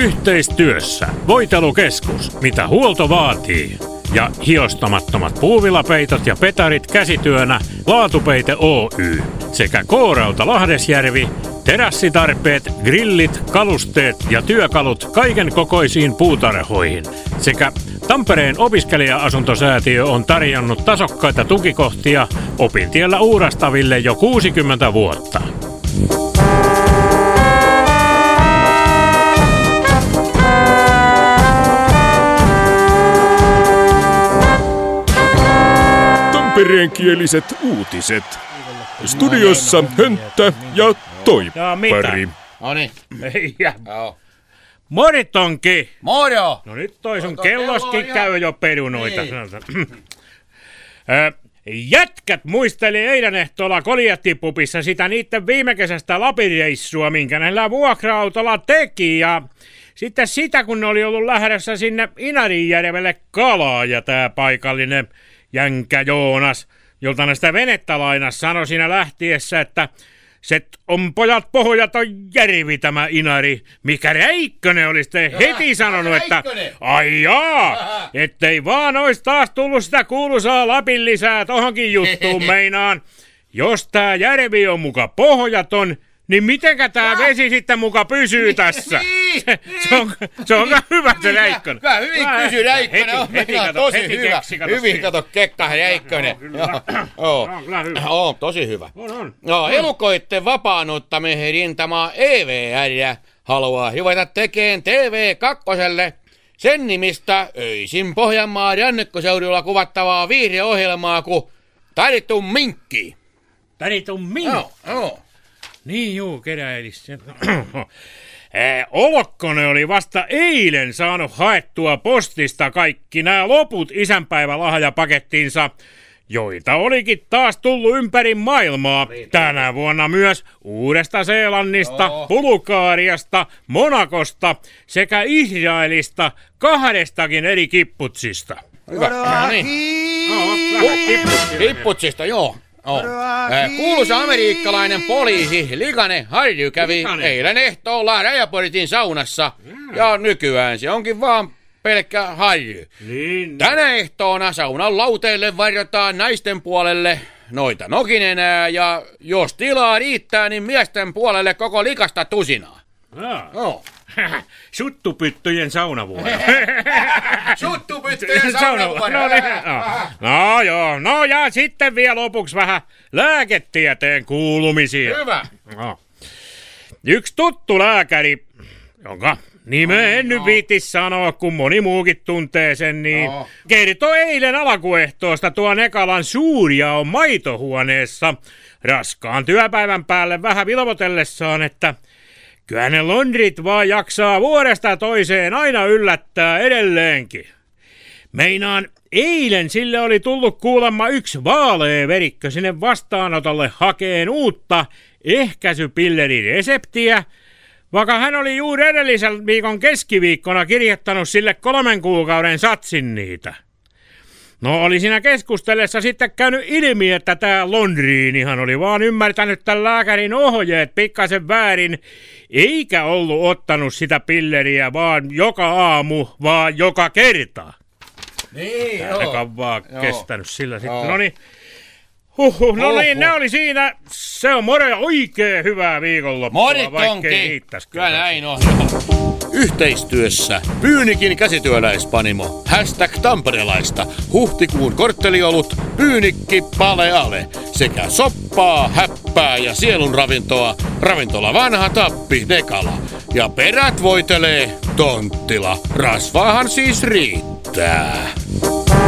Yhteistyössä Voitelukeskus, mitä huolto vaatii. Ja hiostamattomat puuvillapeitot ja petarit käsityönä Laatupeite Oy. Sekä K-Rauta Lahdesjärvi, terassitarpeet, grillit, kalusteet ja työkalut kaiken kokoisiin puutarhoihin. Sekä Tampereen opiskelija-asuntosäätiö on tarjonnut tasokkaita tukikohtia opintiellä uurastaville jo 60 vuotta. Tampereenkieliset uutiset. Studiossa Hönttä ja Toippari. Noniin. Joo. Moritonki! Moro! No nyt toi sun kelloskin käy jo perunoita. Jätkät muisteli eilen ehtoolla Koljattipupissa sitä niitten viime kesästä Lapin-reissua, minkä näillä vuokra-autolla teki. Ja sitten sitä, kun ne oli ollut lähdössä sinne Inarijärvelle kalaa, ja tää paikallinen Jänkä Joonas, jolta näistä venettä lainas, sanoi siinä lähtiessä, että se on pojat pohjat on järvi tämä Inari. Mikä Räikkönen olisi heti sanonut, että ai jaa, ettei vaan ois taas tullut sitä kuuluisaa Lapin lisää tohonkin juttuun meinaan. Jos tää järvi on muka pohjaton, niin mitenkä tää vesi sitten muka pysyy tässä? Se on hyvä se Räikkönen. Kyllä hyvin kysy Räikkönen. Heti tosi hyvä. Hyvin kato Kekka Räikkönen. Joo, tosi hyvä. On. Elukoitten vapaannuttamisen rintama EVR haluaa ruveta tekeen TV2 sen nimistä öisin Pohjanmaan rannikkoseudulla kuvattavaa viihdeohjelmaa kuin Taritun minkki. Taritun minkki? Joo. Niin juu, keräilis. Olokkonen oli vasta eilen saanut haettua postista kaikki nämä loput isänpäivälahjapakettinsa, joita olikin taas tullut ympäri maailmaa. Tänä vuonna myös Uudesta-Seelannista, Bulgariasta, Monakosta sekä Israelista 2 eri kipputsista. Hyvä. No niin. Kipputsista, joo. Kuuluisa amerikkalainen poliisi Ligane Harry kävi eilen ehtoolla Rajaportin saunassa. Ja nykyään se onkin vaan pelkkä Harry. Niin. Tänä ehtoona saunan lauteille varjotaan naisten puolelle noita nokinenää, ja jos tilaa riittää, niin miesten puolelle koko likasta tusinaa. Joo. Suttupyttyjen saunavuoro. Suttupyttyjen saunavuoro. No joo, no ja sitten vielä lopuksi vähän lääketieteen kuulumisia. Hyvä. No. Yksi tuttu lääkäri, jonka nimeä en nyt viittis sanoa, kun moni muukin tuntee sen, niin kertoi eilen alkuehtoosta tuon Ekalan suurjaon maitohuoneessa raskaan työpäivän päälle vähän vilvotellessaan, että kyllä ne londrit vaan jaksaa vuodesta toiseen aina yllättää edelleenkin. Meinaan eilen sille oli tullut kuulemma yksi vaalea verikkö sinne vastaanotolle hakeen uutta ehkäisypillerireseptiä, vaikka hän oli juuri edellisen viikon keskiviikkona kirjoittanut sille 3 kuukauden satsin niitä. No oli siinä keskustellessa sitten käynyt ilmi, että tää Londriinihan oli vaan ymmärtänyt tämän lääkärin ohjeet pikkasen väärin, eikä ollut ottanut sitä pilleriä vaan joka aamu, vaan joka kerta. Niin, ainakaan vaan kestänyt sillä sitten. Noniin. No niin, ne oli siinä. Se on moro ja oikein hyvää viikonloppua. Moritonki. Kyllä näin on. Yhteistyössä Pyynikin käsityöläispanimo, #tamperelaista, huhtikuun kortteliolut, Pyynikki Paleale sekä soppaa, häppää ja sielunravintoa, ravintola Vanha Tappi Nekala. Ja perät voitelee Tonttila, rasvaahan siis riittää.